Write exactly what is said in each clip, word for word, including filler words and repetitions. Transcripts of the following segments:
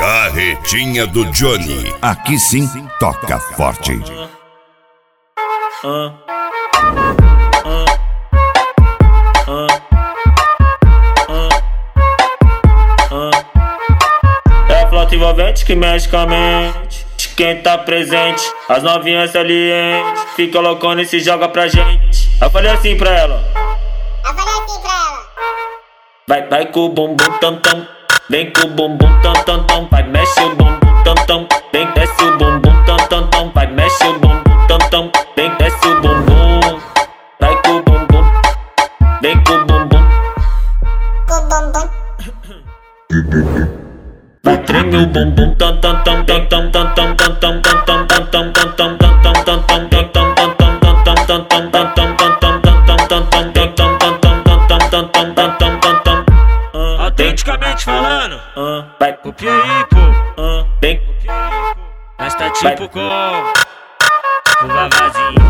Carretinha do Johnny. Aqui sim toca forte. Uh, uh, uh, uh, uh. É a flauta envolvente que mexe com a mente de quem tá presente. As novinhas salientes fica loucona e se joga pra gente. Eu falei assim pra ela. Eu falei assim pra ela. Vai, vai com o bumbum tam tam. Vem com o bumbum tam tam tam. Vai, mexe o bumbum tam tam. Vem, desce o bumbum tam tam tam. Vai, mexe o bumbum tam tam. Vem, desce o bumbum. Vai com o bumbum. Vem com o bumbum. Com o bumbum. Vai, treme o bumbum tam tam tam tam tam tam tam tam tam tam tam tam tam tam tam tam tam tam Autenticamente falando, vai, copia aí, pô. vem, Nós tá tipo com o Vavazinho.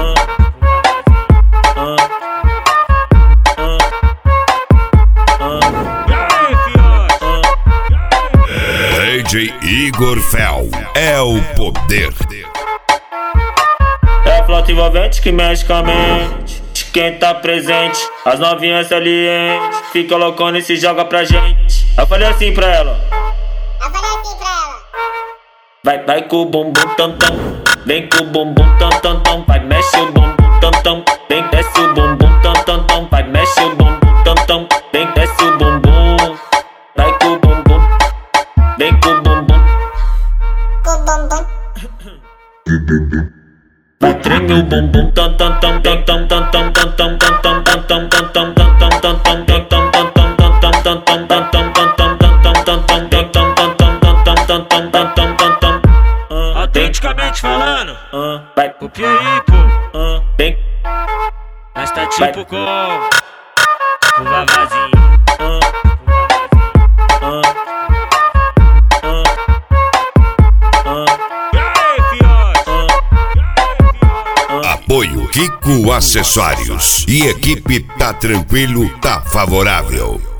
D J Igor Fel é o poder. É a flauta envolvente que mexe com a mente de quem tá presente. As novinhas salientes fica loucona e se joga pra gente. Eu falei assim pra ela. Eu falei assim pra ela. Vai, vai com o bumbum tam tam. Vem com o bumbum tam tam tam. Vai, mexe o bumbum tam tam. Vem, desce o bumbum tam tam tam. Vai, mexe o bumbum tam tam. Vem, desce o bumbum. Vai com o bumbum. Vem com o bumbum. Com o bumbum. Vai, treme o bumbum tam tam tam tam tam tam tam tam tam tam tam tam tam tam tam tam tam Autenticamente falando, vai, copia aí, pô. vem, Nós tá tipo com o Vavazinho. Apoio Kiko Acessórios. E equipe Tá Tranquilo, Tá Favorável.